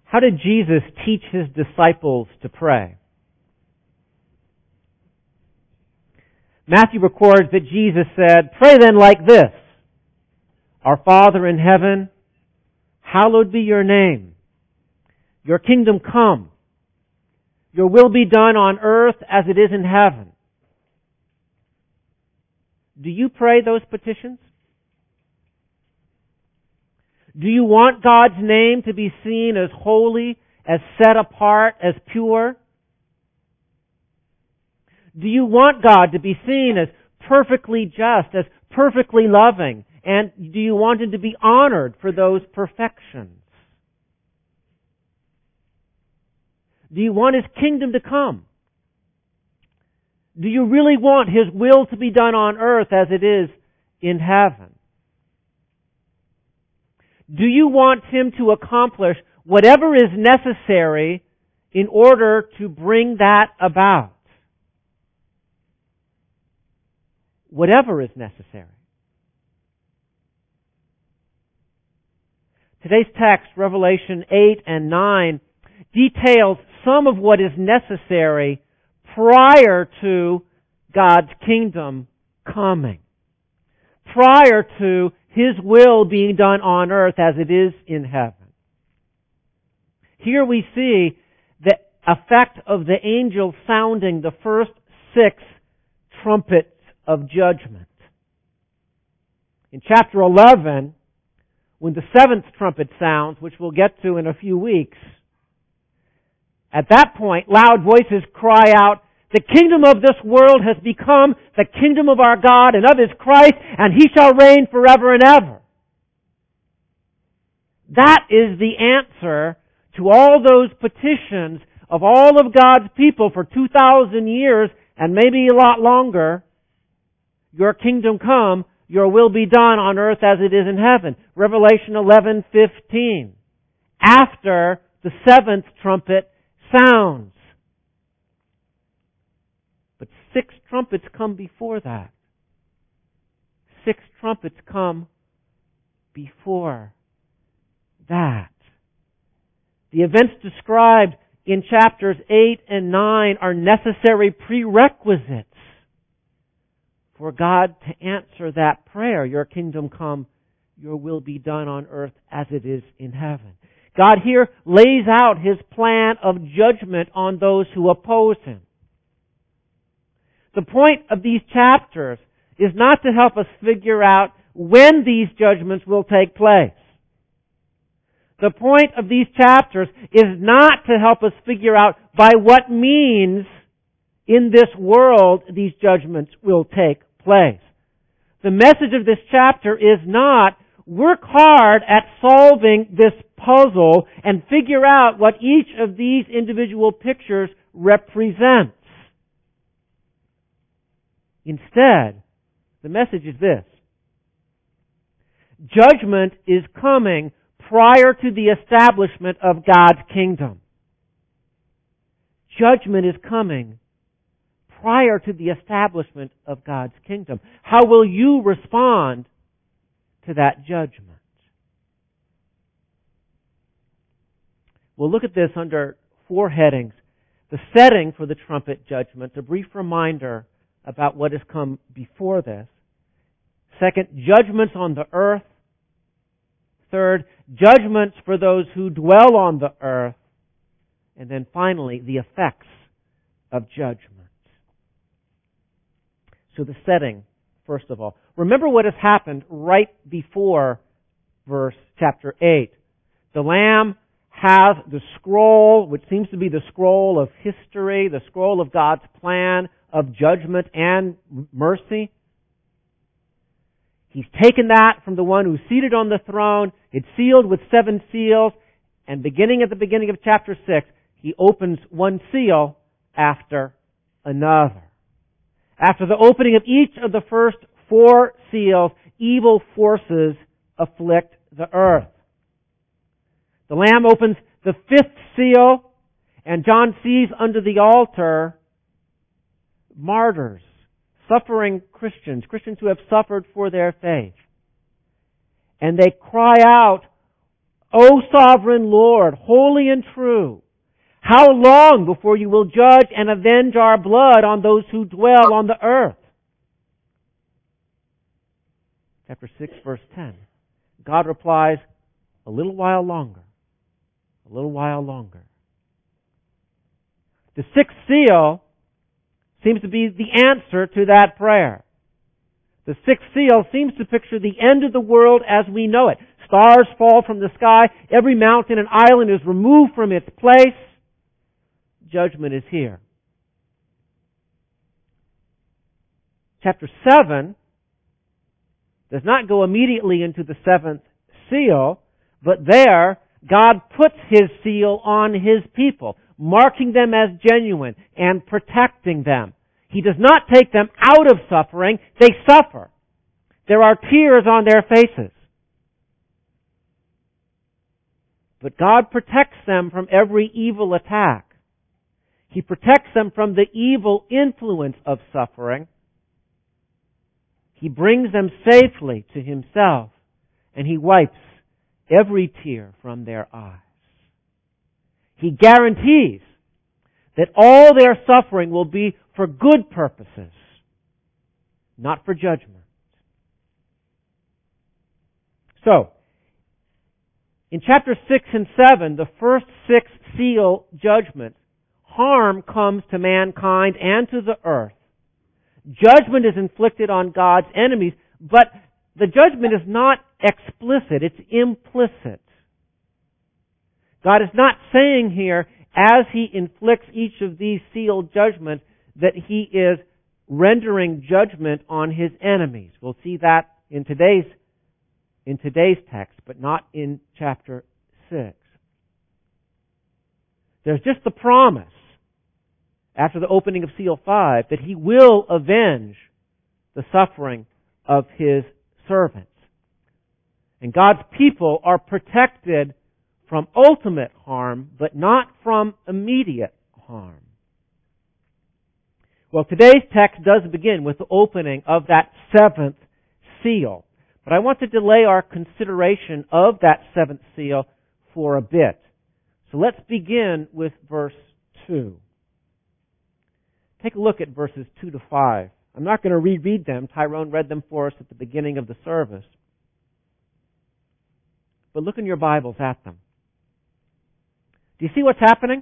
How did Jesus teach His disciples to pray? Matthew records that Jesus said, "Pray then like this, Our Father in heaven, hallowed be your name. Your kingdom come. Your will be done on earth as it is in heaven." Do you pray those petitions? Do you want God's name to be seen as holy, as set apart, as pure? Do you want God to be seen as perfectly just, as perfectly loving? And do you want Him to be honored for those perfections? Do you want His kingdom to come? Do you really want His will to be done on earth as it is in heaven? Do you want Him to accomplish whatever is necessary in order to bring that about? Whatever is necessary. Today's text, Revelation 8 and 9, details some of what is necessary prior to God's kingdom coming. Prior to His will being done on earth as it is in heaven. Here we see the effect of the angel sounding the first 6 trumpets of judgment. In chapter 11, when the 7th trumpet sounds, which we'll get to in a few weeks, at that point, loud voices cry out, "The kingdom of this world has become the kingdom of our God and of His Christ, and He shall reign forever and ever." That is the answer to all those petitions of all of God's people for 2,000 years, and maybe a lot longer. Your kingdom come, your will be done on earth as it is in heaven. Revelation 11:15. After the 7th trumpet sounds. But 6 trumpets come before that. 6 trumpets come before that. The events described in chapters 8 and 9 are necessary prerequisites for God to answer that prayer. Your kingdom come, your will be done on earth as it is in heaven. God here lays out His plan of judgment on those who oppose Him. The point of these chapters is not to help us figure out when these judgments will take place. The point of these chapters is not to help us figure out by what means in this world these judgments will take place. The message of this chapter is not, work hard at solving this puzzle and figure out what each of these individual pictures represents. Instead, the message is this. Judgment is coming prior to the establishment of God's kingdom. Judgment is coming prior to the establishment of God's kingdom. How will you respond to that judgment? We'll look at this under 4 headings. The setting for the trumpet judgment, a brief reminder about what has come before this. Second, judgments on the earth. Third, judgments for those who dwell on the earth. And then finally, the effects of judgment. So the setting, first of all. Remember what has happened right before chapter 8. The Lamb has the scroll, which seems to be the scroll of history, the scroll of God's plan of judgment and mercy. He's taken that from the one who's seated on the throne. It's sealed with 7 seals. And beginning at the beginning of chapter 6, He opens one seal after another. After the opening of each of the first 4 seals, evil forces afflict the earth. The Lamb opens the 5th seal, and John sees under the altar martyrs, suffering Christians who have suffered for their faith. And they cry out O sovereign Lord, holy and true, how long before you will judge and avenge our blood on those who dwell on the earth? Chapter 6, verse 10. God replies, a little while longer. A little while longer. The sixth seal seems to be the answer to that prayer. The sixth seal seems to picture the end of the world as we know it. Stars fall from the sky. Every mountain and island is removed from its place. Judgment is here. Chapter 7 does not go immediately into the seventh seal, but there God puts His seal on His people, marking them as genuine and protecting them. He does not take them out of suffering. They suffer. There are tears on their faces. But God protects them from every evil attack. He protects them from the evil influence of suffering. He brings them safely to Himself, and He wipes every tear from their eyes. He guarantees that all their suffering will be for good purposes, not for judgment. So, in chapter 6 and 7, the first 6 seal judgment, harm comes to mankind and to the earth. Judgment is inflicted on God's enemies, but the judgment is not explicit, it's implicit. God is not saying here, as He inflicts each of these sealed judgments, that He is rendering judgment on His enemies. We'll see that in today's text, but not in chapter 6. There's just the promise, after the opening of seal 5, that He will avenge the suffering of His servants. And God's people are protected from ultimate harm, but not from immediate harm. Well, today's text does begin with the opening of that seventh seal. But I want to delay our consideration of that seventh seal for a bit. So let's begin with verse 2. Take a look at verses 2 to 5. I'm not going to reread them. Tyrone read them for us at the beginning of the service. But look in your Bibles at them. Do you see what's happening?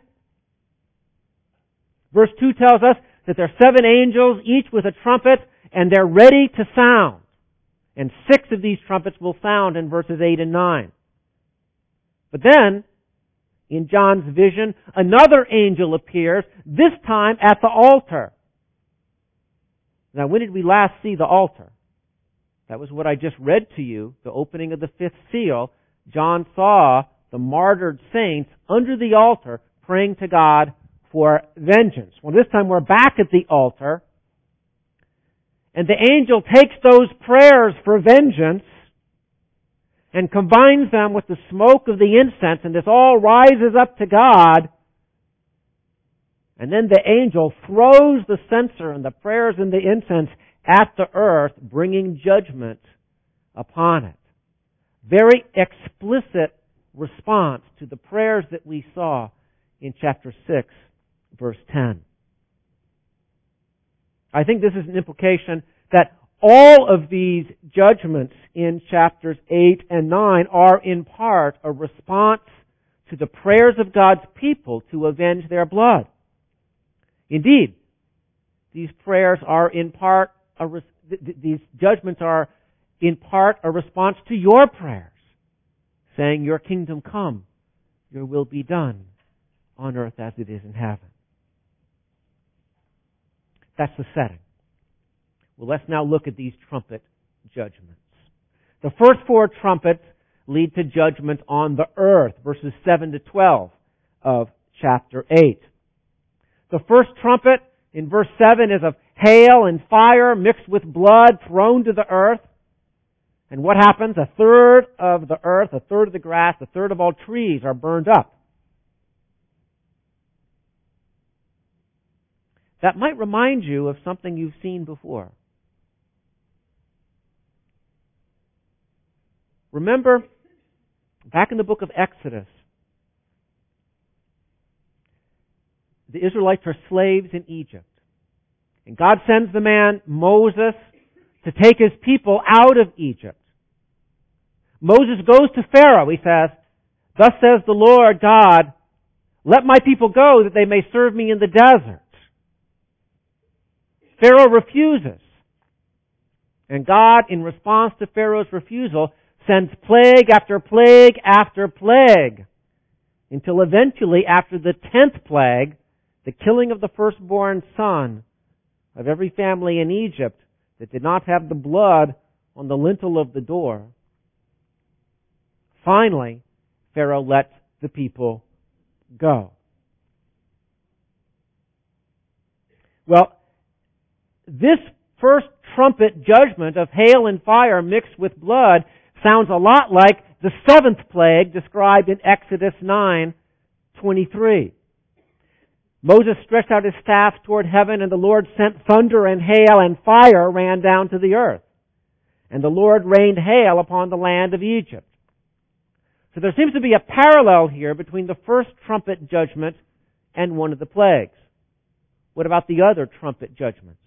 Verse 2 tells us that there are 7 angels, each with a trumpet, and they're ready to sound. And 6 of these trumpets will sound in verses 8 and 9. But then, in John's vision, another angel appears, this time at the altar. Now, when did we last see the altar? That was what I just read to you, the opening of the 5th seal. John saw the martyred saints under the altar praying to God for vengeance. Well, this time we're back at the altar, and the angel takes those prayers for vengeance and combines them with the smoke of the incense, and this all rises up to God. And then the angel throws the censer and the prayers and the incense at the earth, bringing judgment upon it. Very explicit response to the prayers that we saw in chapter 6, verse 10. I think this is an implication that all of these judgments in chapters 8 and 9 are in part a response to the prayers of God's people to avenge their blood. Indeed, these prayers are in part, these judgments are in part a response to your prayers, saying, your kingdom come, your will be done on earth as it is in heaven. That's the setting. Well, let's now look at these trumpet judgments. The first 4 trumpets lead to judgment on the earth, verses 7 to 12 of chapter 8. The first trumpet in verse 7 is of hail and fire mixed with blood thrown to the earth. And what happens? 1/3 of the earth, 1/3 of the grass, 1/3 of all trees are burned up. That might remind you of something you've seen before. Remember Back in the book of Exodus, the Israelites are slaves in Egypt. And God sends the man Moses to take his people out of Egypt. Moses goes to Pharaoh. He says, "Thus says the Lord God, let my people go that they may serve me in the desert." Pharaoh refuses. And God, in response to Pharaoh's refusal, sends plague after plague after plague, until eventually, after the 10th plague, the killing of the firstborn son of every family in Egypt that did not have the blood on the lintel of the door, finally, Pharaoh lets the people go. Well, this first trumpet judgment of hail and fire mixed with blood sounds a lot like the 7th plague described in Exodus 9:23. Moses stretched out his staff toward heaven, and the Lord sent thunder and hail, and fire ran down to the earth. And the Lord rained hail upon the land of Egypt. So there seems to be a parallel here between the first trumpet judgment and one of the plagues. What about the other trumpet judgments?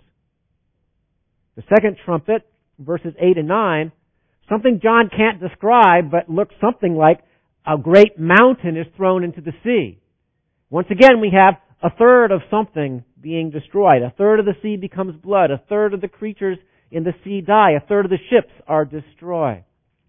The second trumpet, verses 8 and 9, something John can't describe, but looks something like a great mountain is thrown into the sea. Once again, we have a third of something being destroyed. A third of the sea becomes blood. A third of the creatures in the sea die. A third of the ships are destroyed.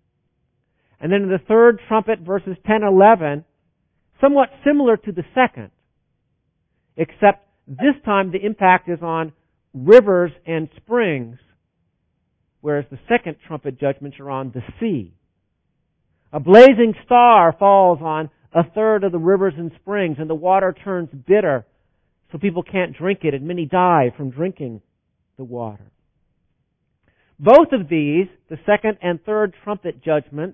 And then in the third trumpet, verses 10 and 11, somewhat similar to the second, except this time the impact is on rivers and springs, whereas the second trumpet judgments are on the sea. A blazing star falls on a third of the rivers and springs, and the water turns bitter, so people can't drink it, and many die from drinking the water. Both of these, the second and third trumpet judgments,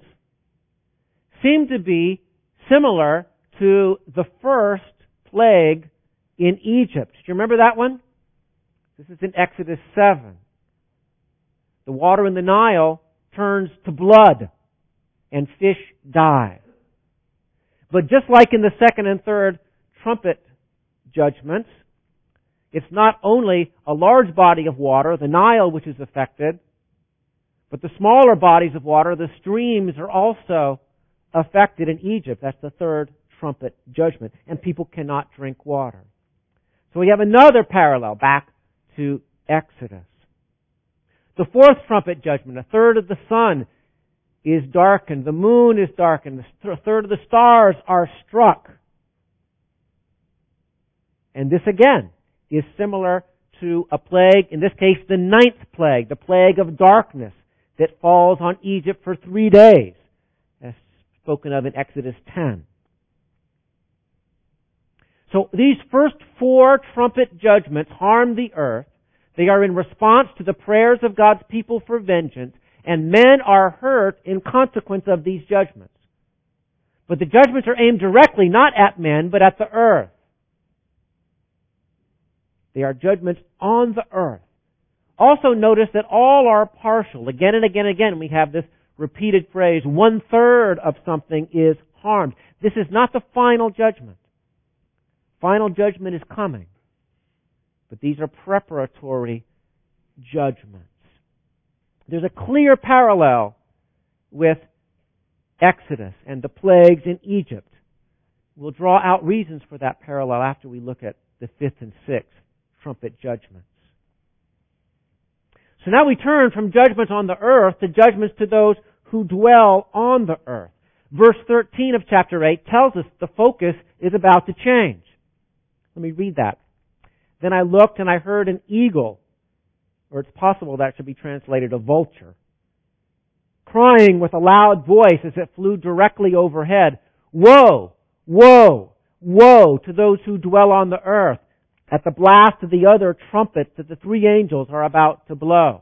seem to be similar to the first plague in Egypt. Do you remember that one? This is in Exodus 7. The water in the Nile turns to blood, and fish die. But just like in the second and third trumpet judgments, it's not only a large body of water, the Nile, which is affected, but the smaller bodies of water, the streams, are also affected in Egypt. That's the third trumpet judgment. And people cannot drink water. So we have another parallel back to Exodus. The fourth trumpet judgment, a third of the sun is darkened, the moon is darkened, a third of the stars are struck. And this again is similar to a plague, in this case the 9th plague, the plague of darkness that falls on Egypt for 3 days, as spoken of in Exodus 10. So these first 4 trumpet judgments harm the earth. They are in response to the prayers of God's people for vengeance, and men are hurt in consequence of these judgments. But the judgments are aimed directly not at men, but at the earth. They are judgments on the earth. Also notice that all are partial. Again and again and again we have this repeated phrase, 1/3 of something is harmed. This is not the final judgment. Final judgment is coming. But these are preparatory judgments. There's a clear parallel with Exodus and the plagues in Egypt. We'll draw out reasons for that parallel after we look at the 5th and 6th trumpet judgments. So now we turn from judgments on the earth to judgments to those who dwell on the earth. Verse 13 of chapter 8 tells us the focus is about to change. Let me read that. Then I looked and I heard an eagle, or it's possible that should be translated a vulture, crying with a loud voice as it flew directly overhead, "Woe! Woe! Woe to those who dwell on the earth at the blast of the other trumpet that the 3 angels are about to blow."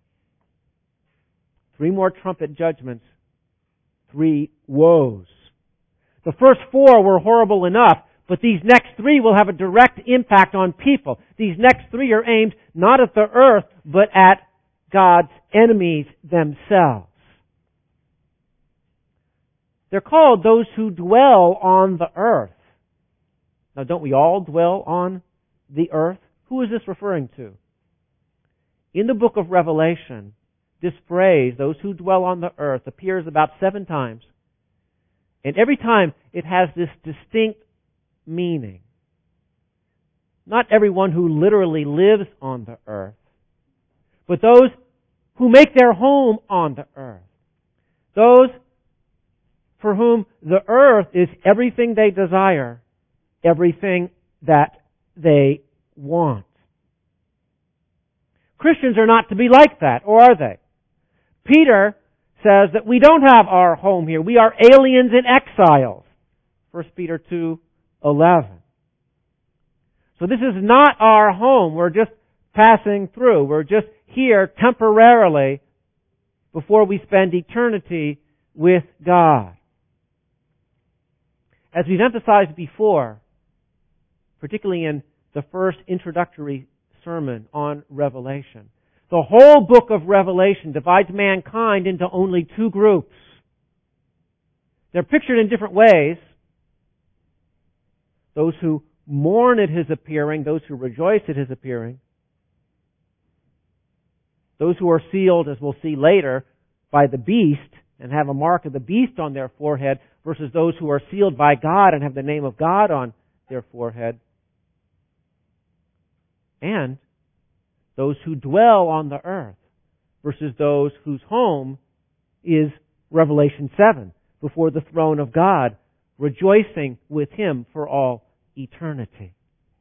3 more trumpet judgments, 3 woes. The first 4 were horrible enough, but these next 3 will have a direct impact on people. These next 3 are aimed not at the earth, but at God's enemies themselves. They're called those who dwell on the earth. Now, don't we all dwell on the earth? Who is this referring to? In the book of Revelation, this phrase, those who dwell on the earth, appears about 7 times. And every time it has this distinct meaning. Not everyone who literally lives on the earth, but those who make their home on the earth. Those for whom the earth is everything they desire, everything that they want. Christians are not to be like that, or are they? Peter says that we don't have our home here. We are aliens and exiles. 1 Peter 2:11. So this is not our home. We're just passing through. We're just here temporarily before we spend eternity with God. As we've emphasized before, particularly in the first introductory sermon on Revelation, the whole book of Revelation divides mankind into only 2 groups. They're pictured in different ways. Those who mourn at His appearing, those who rejoice at His appearing. Those who are sealed, as we'll see later, by the beast and have a mark of the beast on their forehead, versus those who are sealed by God and have the name of God on their forehead. And those who dwell on the earth versus those whose home is Revelation 7, before the throne of God, rejoicing with Him for all eternity.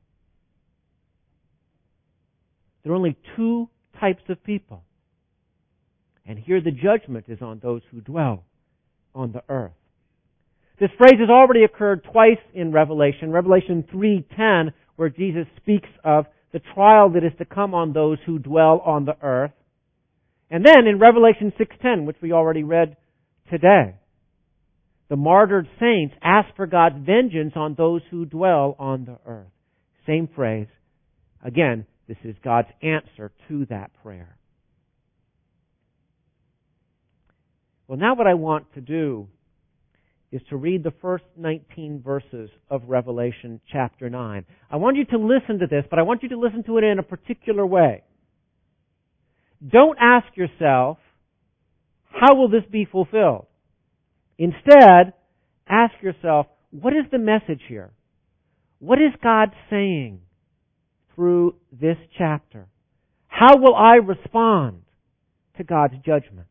There are only 2 types of people. And here the judgment is on those who dwell on the earth. This phrase has already occurred twice in Revelation. Revelation 3:10, where Jesus speaks of the trial that is to come on those who dwell on the earth. And then in Revelation 6:10, which we already read today, the martyred saints ask for God's vengeance on those who dwell on the earth. Same phrase. Again, this is God's answer to that prayer. Well, now what I want to do is to read the first 19 verses of Revelation chapter 9. I want you to listen to this, but I want you to listen to it in a particular way. Don't ask yourself, how will this be fulfilled? Instead, ask yourself, what is the message here? What is God saying through this chapter? How will I respond to God's judgment?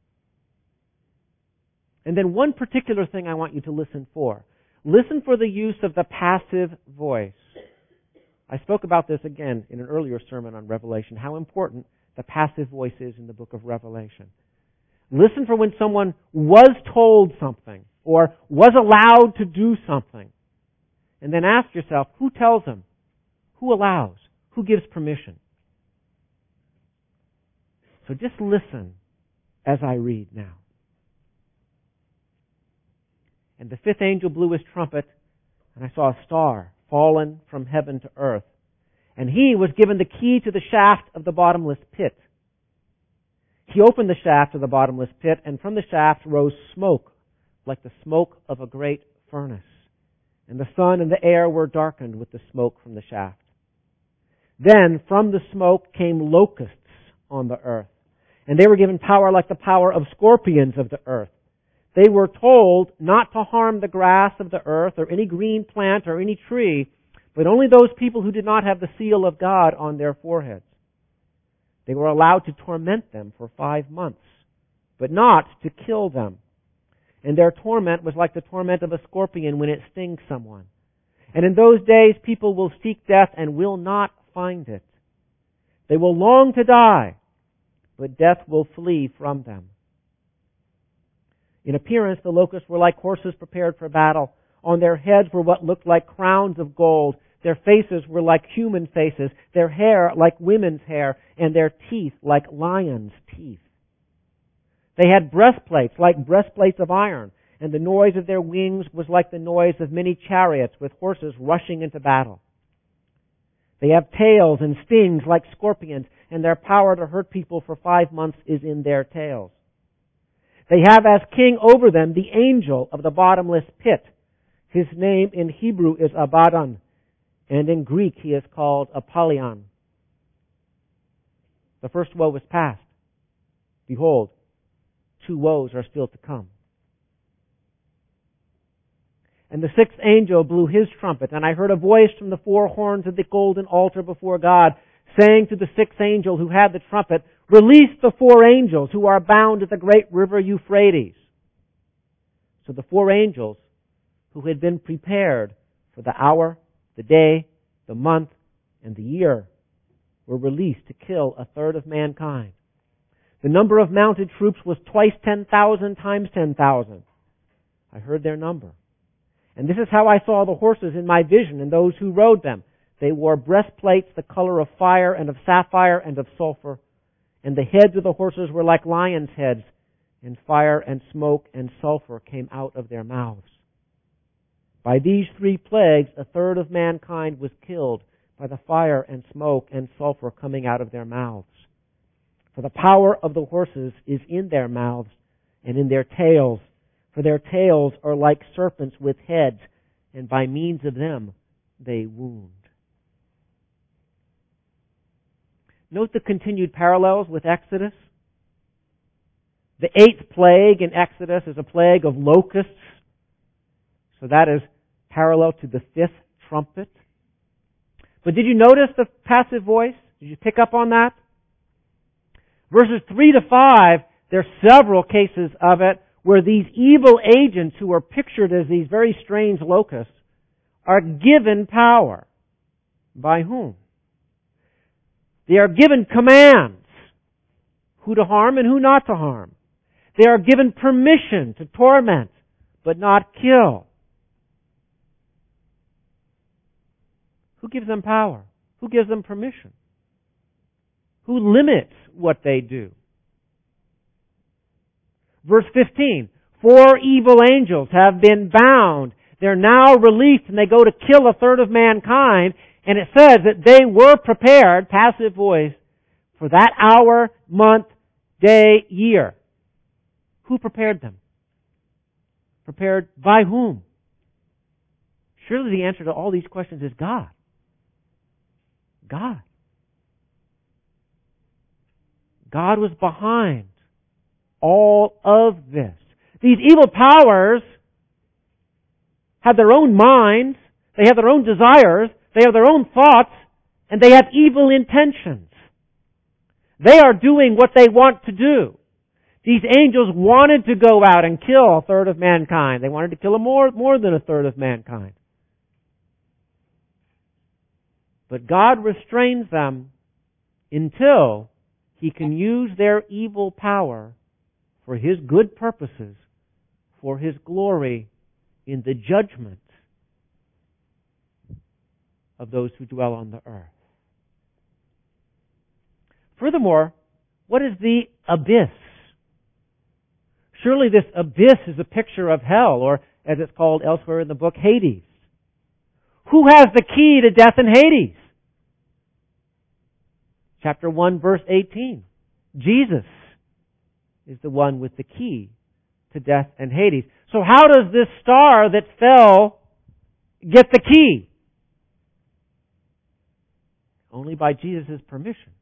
And then one particular thing I want you to listen for. Listen for the use of the passive voice. I spoke about this again in an earlier sermon on Revelation, how important the passive voice is in the book of Revelation. Listen for when someone was told something or was allowed to do something. And then ask yourself, who tells them? Who allows? Who gives permission? So just listen as I read now. And the 5th angel blew his trumpet, and I saw a star fallen from heaven to earth. And he was given the key to the shaft of the bottomless pit. He opened the shaft of the bottomless pit, and from the shaft rose smoke, like the smoke of a great furnace. And the sun and the air were darkened with the smoke from the shaft. Then from the smoke came locusts on the earth, and they were given power like the power of scorpions of the earth. They were told not to harm the grass of the earth or any green plant or any tree, but only those people who did not have the seal of God on their foreheads. They were allowed to torment them for 5 months, but not to kill them. And their torment was like the torment of a scorpion when it stings someone. And in those days people will seek death and will not find it. They will long to die, but death will flee from them. In appearance, the locusts were like horses prepared for battle. On their heads were what looked like crowns of gold. Their faces were like human faces, their hair like women's hair, and their teeth like lions' teeth. They had breastplates like breastplates of iron, and the noise of their wings was like the noise of many chariots with horses rushing into battle. They have tails and stings like scorpions, and their power to hurt people for 5 months is in their tails. They have as king over them the angel of the bottomless pit. His name in Hebrew is Abaddon, and in Greek he is called Apollyon. The first woe is past. Behold, 2 woes are still to come. And the 6th angel blew his trumpet, and I heard a voice from the 4 horns of the golden altar before God, saying to the 6th angel who had the trumpet, "Release the 4 angels who are bound at the great river Euphrates." So the 4 angels who had been prepared for the hour, the day, the month, and the year were released to kill 1/3 of mankind. The number of mounted troops was twice 10,000 times 10,000. I heard their number. And this is how I saw the horses in my vision and those who rode them. They wore breastplates the color of fire and of sapphire and of sulfur. And the heads of the horses were like lions' heads, and fire and smoke and sulfur came out of their mouths. By these 3 plagues, 1/3 of mankind was killed by the fire and smoke and sulfur coming out of their mouths. For the power of the horses is in their mouths and in their tails. For their tails are like serpents with heads, and by means of them they wound. Note the continued parallels with Exodus. The 8th plague in Exodus is a plague of locusts. So that is parallel to the 5th trumpet. But did you notice the passive voice? Did you pick up on that? Verses 3 to 5, there are several cases of it where these evil agents who are pictured as these very strange locusts are given power. By whom? They are given commands, who to harm and who not to harm. They are given permission to torment, but not kill. Who gives them power? Who gives them permission? Who limits what they do? Verse 15, 4 evil angels have been bound. They're now released and they go to kill 1/3 of mankind. And it says that they were prepared, passive voice, for that hour, month, day, year. Who prepared them? Prepared by whom? Surely the answer to all these questions is God. God. God was behind all of this. These evil powers have their own minds, they have their own desires, they have their own thoughts, and they have evil intentions. They are doing what they want to do. These angels wanted to go out and kill 1/3 of mankind. They wanted to kill more than 1/3 of mankind. But God restrains them until He can use their evil power for His good purposes, for His glory in the judgment of those who dwell on the earth. Furthermore, what is the abyss? Surely this abyss is a picture of hell, or as it's called elsewhere in the book, Hades. Who has the key to death and Hades? Chapter 1, verse 18. Jesus is the one with the key to death and Hades. So how does this star that fell get the key? Only by Jesus' permission.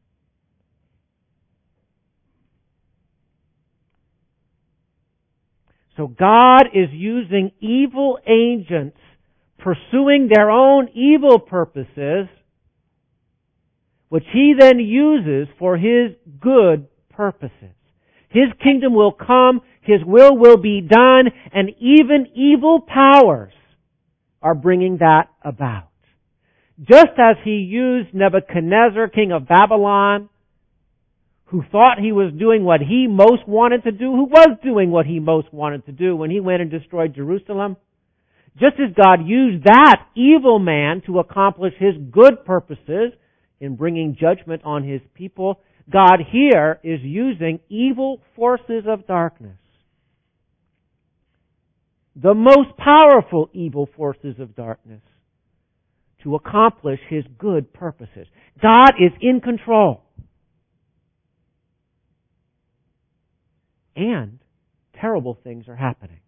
So God is using evil agents pursuing their own evil purposes, which He then uses for His good purposes. His kingdom will come, His will be done, and even evil powers are bringing that about. Just as He used Nebuchadnezzar, king of Babylon, who thought he was doing what he most wanted to do, who was doing what he most wanted to do when he went and destroyed Jerusalem. Just as God used that evil man to accomplish His good purposes in bringing judgment on His people, God here is using evil forces of darkness. The most powerful evil forces of darkness to accomplish His good purposes. God is in control. And terrible things are happening.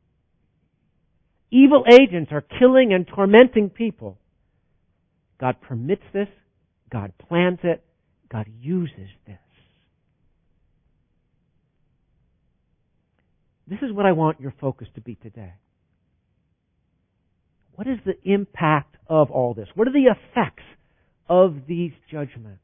Evil agents are killing and tormenting people. God permits this. God plans it. God uses this. This is what I want your focus to be today. What is the impact of all this? What are the effects of these judgments?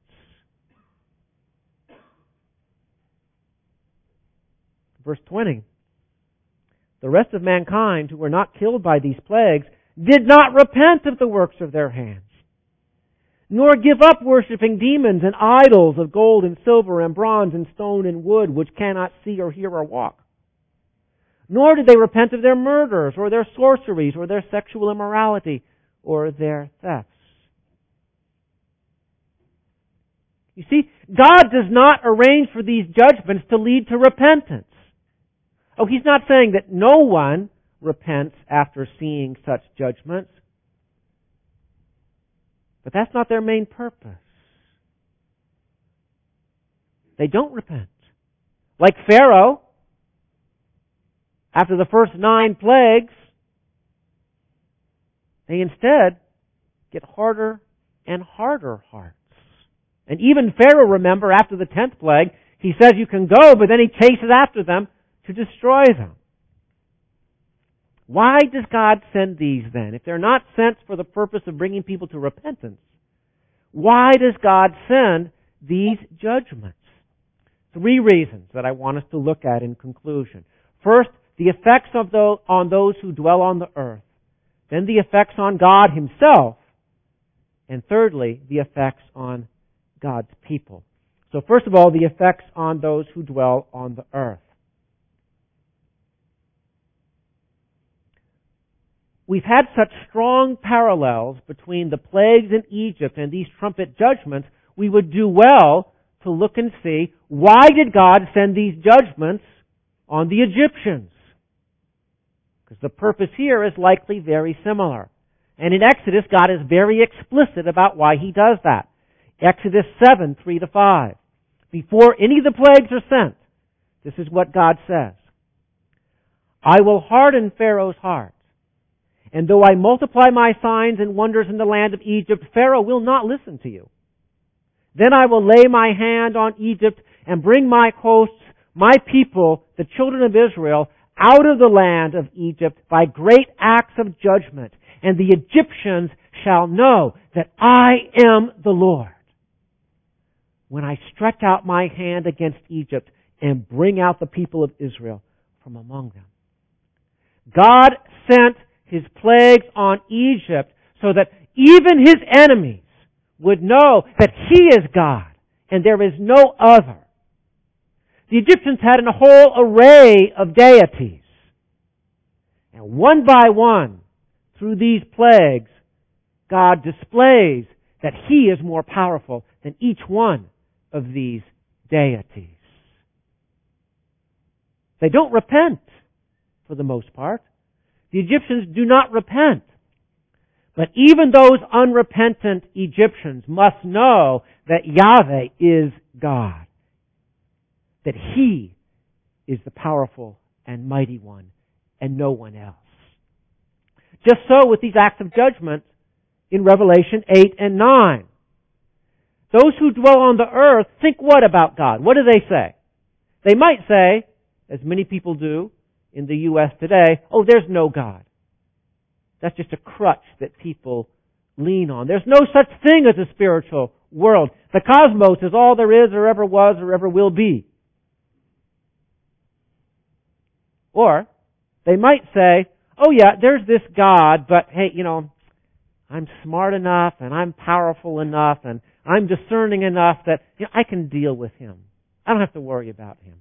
Verse 20. The rest of mankind who were not killed by these plagues did not repent of the works of their hands, nor give up worshiping demons and idols of gold and silver and bronze and stone and wood, which cannot see or hear or walk. Nor did they repent of their murders or their sorceries or their sexual immorality or their thefts. You see, God does not arrange for these judgments to lead to repentance. Oh, He's not saying that no one repents after seeing such judgments. But that's not their main purpose. They don't repent. Like Pharaoh, after the first 9 plagues, they instead get harder and harder hearts. And even Pharaoh, remember, after the 10th plague, he says you can go, but then he chases after them to destroy them. Why does God send these then? If they're not sent for the purpose of bringing people to repentance, why does God send these judgments? 3 reasons that I want us to look at in conclusion. First, the effects of on those who dwell on the earth. Then the effects on God Himself. And thirdly, the effects on God's people. So first of all, the effects on those who dwell on the earth. We've had such strong parallels between the plagues in Egypt and these trumpet judgments, we would do well to look and see, why did God send these judgments on the Egyptians? Because the purpose here is likely very similar. And in Exodus, God is very explicit about why He does that. Exodus 7, 3-5. Before any of the plagues are sent, this is what God says. I will harden Pharaoh's heart. And though I multiply my signs and wonders in the land of Egypt, Pharaoh will not listen to you. Then I will lay my hand on Egypt and bring my hosts, my people, the children of Israel, out of the land of Egypt by great acts of judgment. And the Egyptians shall know that I am the Lord, when I stretch out my hand against Egypt and bring out the people of Israel from among them. God sent His plagues on Egypt so that even His enemies would know that He is God and there is no other. The Egyptians had a whole array of deities. And one by one, through these plagues, God displays that He is more powerful than each one of these deities. They don't repent, for the most part. The Egyptians do not repent. But even those unrepentant Egyptians must know that Yahweh is God. That He is the powerful and mighty one, and no one else. Just so with these acts of judgment in Revelation 8 and 9. Those who dwell on the earth think what about God? What do they say? They might say, as many people do in the U.S. today, oh, there's no God. That's just a crutch that people lean on. There's no such thing as a spiritual world. The cosmos is all there is or ever was or ever will be. Or they might say, oh yeah, there's this God, but hey, I'm smart enough and I'm powerful enough and I'm discerning enough that I can deal with Him. I don't have to worry about Him.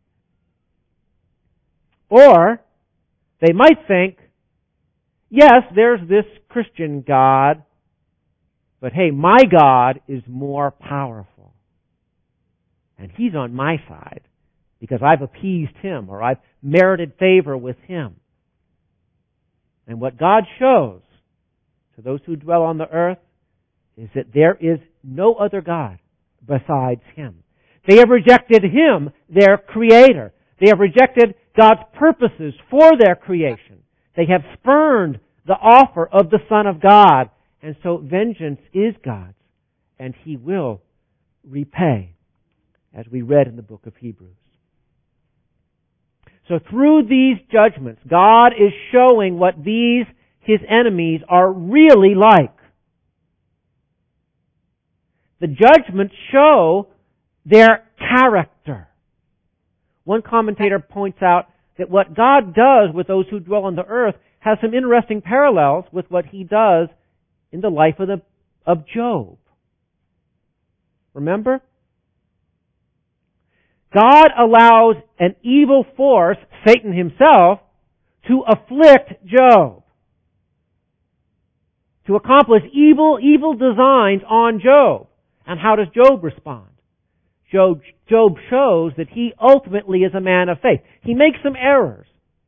Or they might think, yes, there's this Christian God, but hey, my God is more powerful. And He's on my side because I've appeased Him or I've merited favor with Him. And what God shows to those who dwell on the earth is that there is no other God besides Him. They have rejected Him, their Creator. They have rejected God's purposes for their creation. They have spurned the offer of the Son of God. And so vengeance is God's, and He will repay, as we read in the book of Hebrews. So through these judgments, God is showing what these, His enemies, are really like. The judgments show their character. One commentator points out that what God does with those who dwell on the earth has some interesting parallels with what He does in the life of Job. Remember? God allows an evil force, Satan himself, to afflict Job, to accomplish evil designs on Job. And how does Job respond? Job shows that he ultimately is a man of faith. He makes some errors.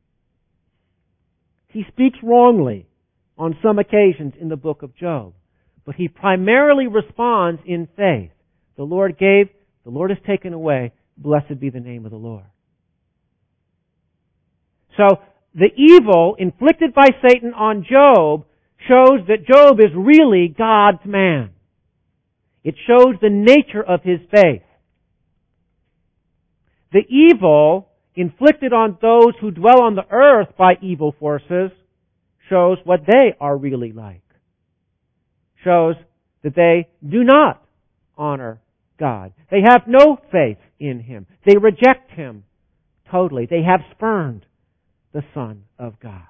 He speaks wrongly on some occasions in the book of Job. But he primarily responds in faith. The Lord gave, the Lord has taken away. Blessed be the name of the Lord. So, the evil inflicted by Satan on Job shows that Job is really God's man. It shows the nature of his faith. The evil inflicted on those who dwell on the earth by evil forces shows what they are really like. Shows that they do not honor God. They have no faith in Him. They reject Him totally. They have spurned the Son of God.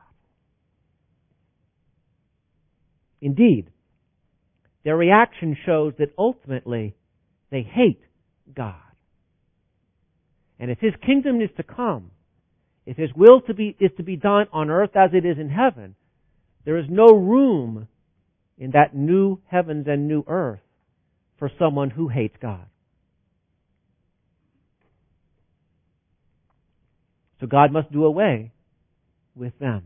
Indeed, their reaction shows that ultimately they hate God. And if His kingdom is to come, if His will is to be done on earth as it is in heaven, there is no room in that new heavens and new earth for someone who hates God. So God must do away with them.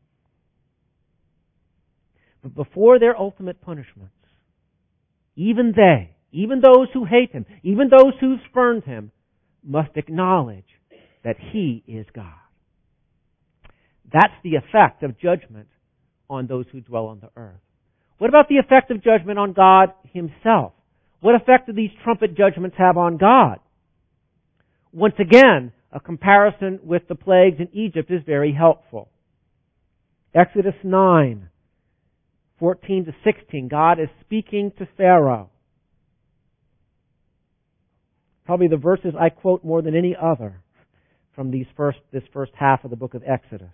But before their ultimate punishments, even those who hate Him, even those who spurned Him, must acknowledge that He is God. That's the effect of judgment on those who dwell on the earth. What about the effect of judgment on God Himself? What effect do these trumpet judgments have on God? Once again, a comparison with the plagues in Egypt is very helpful. Exodus 9, 14 to 16, God is speaking to Pharaoh. Probably the verses I quote more than any other from this first half of the book of Exodus.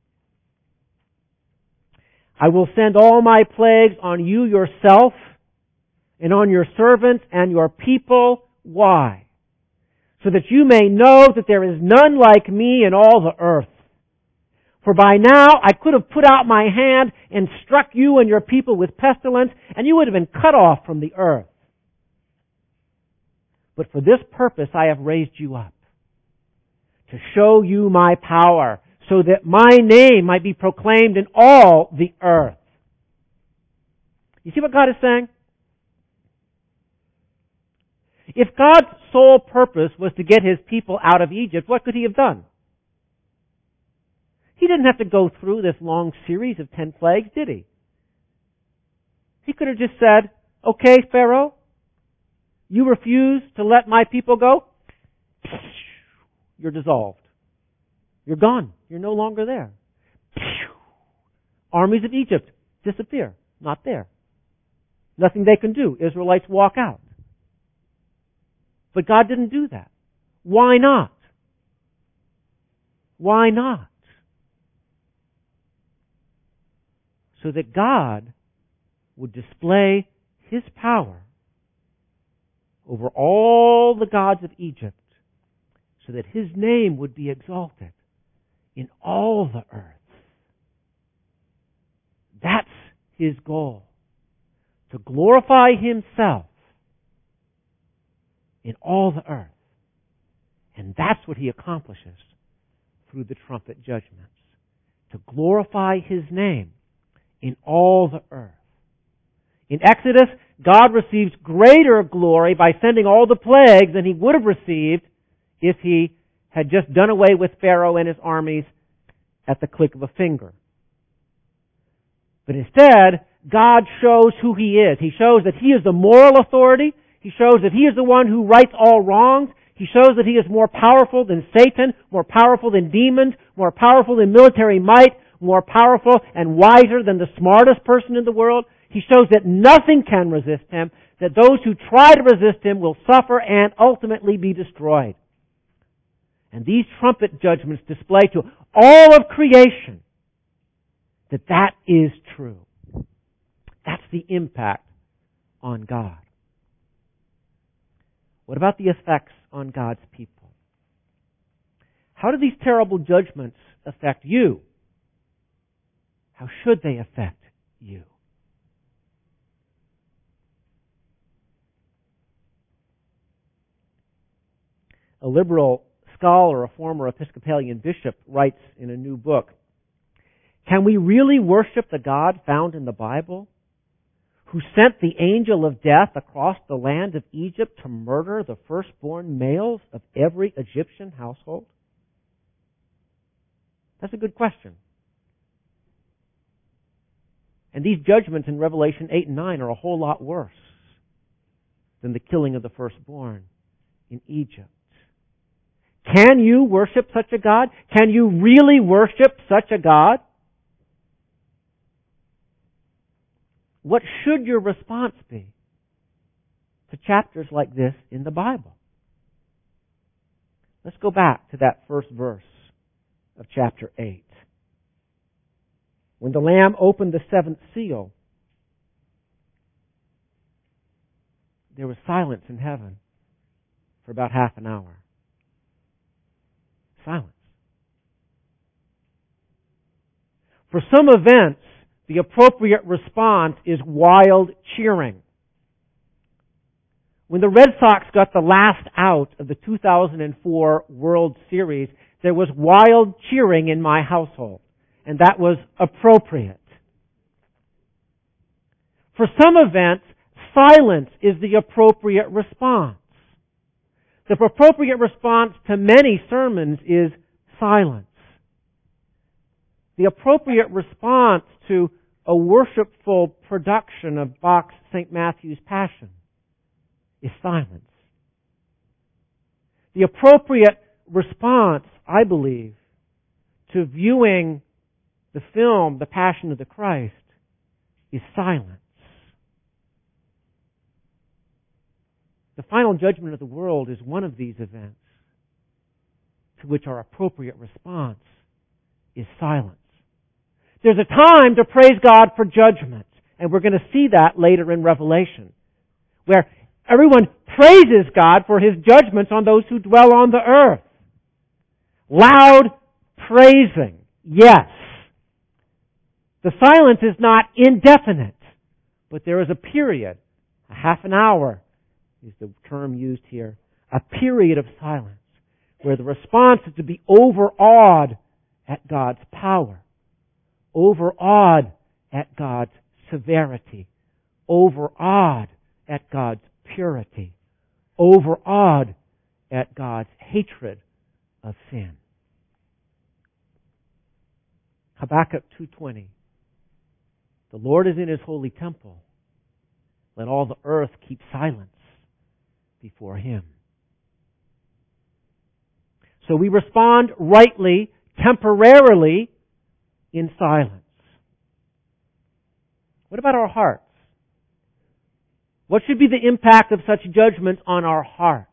I will send all my plagues on you yourself and on your servants and your people. Why? So that you may know that there is none like me in all the earth. For by now I could have put out my hand and struck you and your people with pestilence, and you would have been cut off from the earth. But for this purpose I have raised you up, to show you my power, so that my name might be proclaimed in all the earth. You see what God is saying? If God's sole purpose was to get His people out of Egypt, what could He have done? He didn't have to go through this long series of 10 plagues, did He? He could have just said, okay, Pharaoh, you refuse to let my people go? You're dissolved. You're gone. You're no longer there. Armies of Egypt disappear. Not there. Nothing they can do. Israelites walk out. But God didn't do that. Why not? Why not? So that God would display His power over all the gods of Egypt, so that His name would be exalted in all the earth. That's His goal. To glorify Himself in all the earth. And that's what He accomplishes through the trumpet judgments. To glorify His name in all the earth. In Exodus, God receives greater glory by sending all the plagues than He would have received if He had just done away with Pharaoh and his armies at the click of a finger. But instead, God shows who He is. He shows that He is the moral authority. He shows that He is the one who rights all wrongs. He shows that He is more powerful than Satan, more powerful than demons, more powerful than military might, more powerful and wiser than the smartest person in the world. He shows that nothing can resist Him, that those who try to resist Him will suffer and ultimately be destroyed. And these trumpet judgments display to all of creation that that is true. That's the impact on God. What about the effects on God's people? How do these terrible judgments affect you? How should they affect you? A liberal scholar, a former Episcopalian bishop, writes in a new book, "Can we really worship the God found in the Bible, who sent the angel of death across the land of Egypt to murder the firstborn males of every Egyptian household?" That's a good question. And these judgments in Revelation 8 and 9 are a whole lot worse than the killing of the firstborn in Egypt. Can you worship such a God? Can you really worship such a God? What should your response be to chapters like this in the Bible? Let's go back to that first verse of chapter 8. When the Lamb opened the seventh seal, there was silence in heaven for about half an hour. Silence. For some events, the appropriate response is wild cheering. When the Red Sox got the last out of the 2004 World Series, there was wild cheering in my household, and that was appropriate. For some events, silence is the appropriate response. The appropriate response to many sermons is silence. The appropriate response to a worshipful production of Bach's St. Matthew's Passion is silence. The appropriate response, I believe, to viewing the film The Passion of the Christ is silence. The final judgment of the world is one of these events to which our appropriate response is silence. There's a time to praise God for judgment, and we're going to see that later in Revelation, where everyone praises God for His judgments on those who dwell on the earth. Loud praising, yes. The silence is not indefinite, but there is a period, a half an hour is the term used here, a period of silence, where the response is to be overawed at God's power, overawed at God's severity, overawed at God's purity, overawed at God's hatred of sin. Habakkuk 2:20. The Lord is in His holy temple. Let all the earth keep silence before Him. So we respond rightly, temporarily, in silence. What about our hearts? What should be the impact of such judgments on our hearts?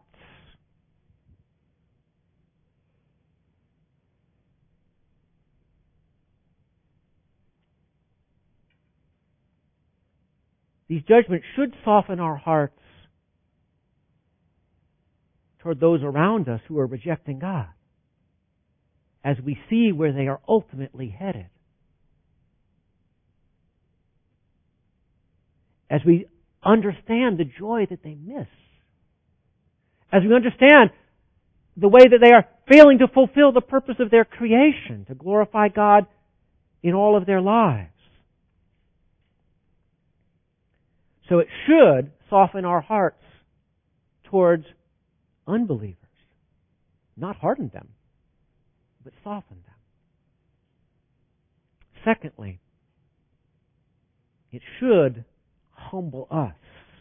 These judgments should soften our hearts toward those around us who are rejecting God, as we see where they are ultimately headed. As we understand the joy that they miss. As we understand the way that they are failing to fulfill the purpose of their creation, to glorify God in all of their lives. So it should soften our hearts towards unbelievers, not harden them, but soften them. Secondly, it should humble us.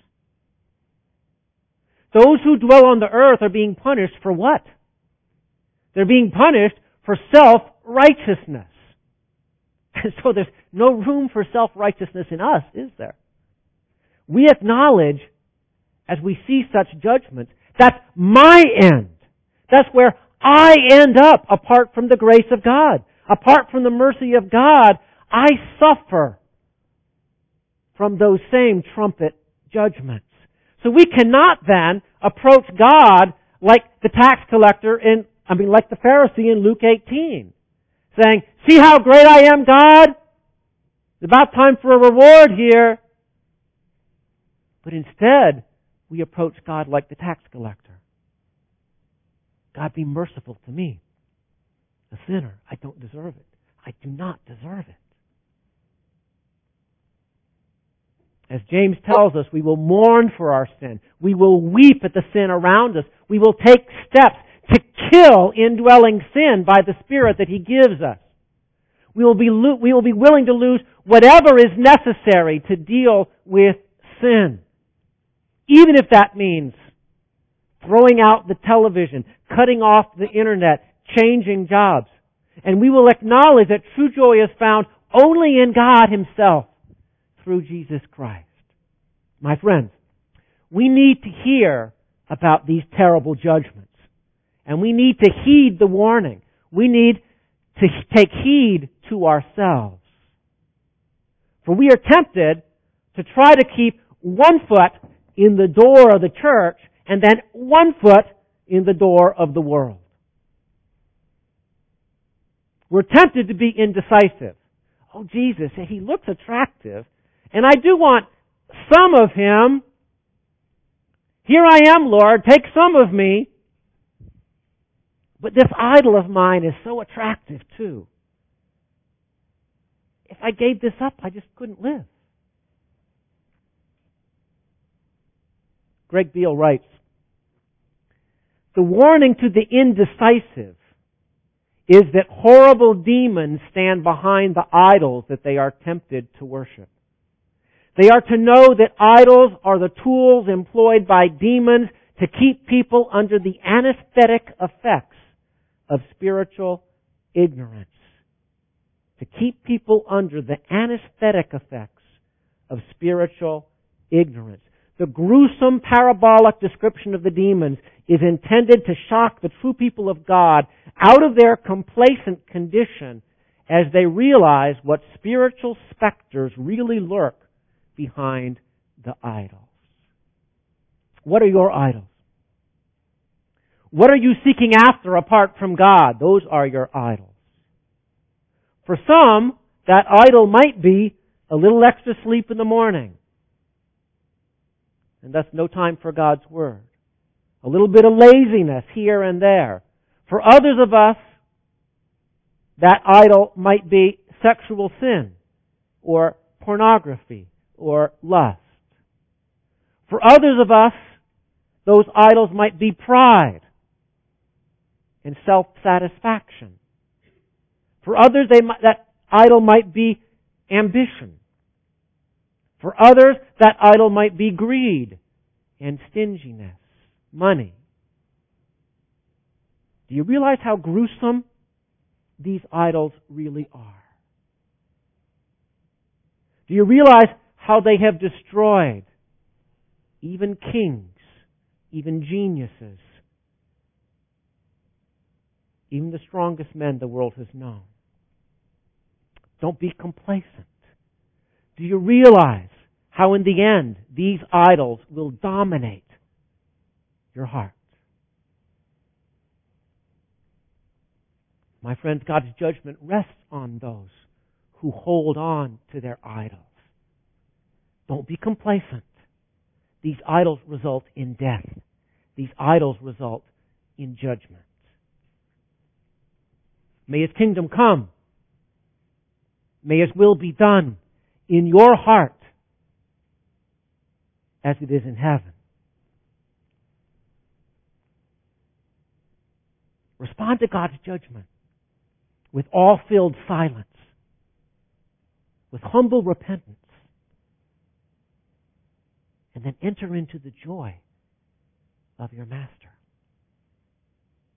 Those who dwell on the earth are being punished for what? They're being punished for self-righteousness. And so there's no room for self-righteousness in us, is there? We acknowledge, as we see such judgments, that's my end. That's where I end up apart from the grace of God. Apart from the mercy of God, I suffer from those same trumpet judgments. So we cannot then approach God like the tax collector like the Pharisee in Luke 18, saying, "See how great I am, God? It's about time for a reward here." But instead, we approach God like the tax collector. God, be merciful to me, a sinner. I don't deserve it. I do not deserve it. As James tells us, we will mourn for our sin. We will weep at the sin around us. We will take steps to kill indwelling sin by the Spirit that He gives us. We will be willing to lose whatever is necessary to deal with sin. Even if that means throwing out the television, cutting off the internet, changing jobs. And we will acknowledge that true joy is found only in God Himself through Jesus Christ. My friends, we need to hear about these terrible judgments. And we need to heed the warning. We need to take heed to ourselves. For we are tempted to try to keep one foot in the door of the church and then one foot in the door of the world. We're tempted to be indecisive. Oh, Jesus, He looks attractive, and I do want some of Him. Here I am, Lord, take some of me. But this idol of mine is so attractive too. If I gave this up, I just couldn't live. Greg Beale writes, "The warning to the indecisive is that horrible demons stand behind the idols that they are tempted to worship. They are to know that idols are the tools employed by demons to keep people under the anesthetic effects of spiritual ignorance. To keep people under the anesthetic effects of spiritual ignorance." The gruesome parabolic description of the demons is intended to shock the true people of God out of their complacent condition as they realize what spiritual specters really lurk behind the idols. What are your idols? What are you seeking after apart from God? Those are your idols. For some, that idol might be a little extra sleep in the morning. And thus no time for God's Word. A little bit of laziness here and there. For others of us, that idol might be sexual sin, or pornography, or lust. For others of us, those idols might be pride and self-satisfaction. For others, that idol might be ambition. For others, that idol might be greed and stinginess, money. Do you realize how gruesome these idols really are? Do you realize how they have destroyed even kings, even geniuses, even the strongest men the world has known? Don't be complacent. Do you realize how in the end these idols will dominate your heart? My friends, God's judgment rests on those who hold on to their idols. Don't be complacent. These idols result in death. These idols result in judgment. May His kingdom come. May His will be done in your heart as it is in heaven. Respond to God's judgment with all-filled silence, with humble repentance, and then enter into the joy of your Master.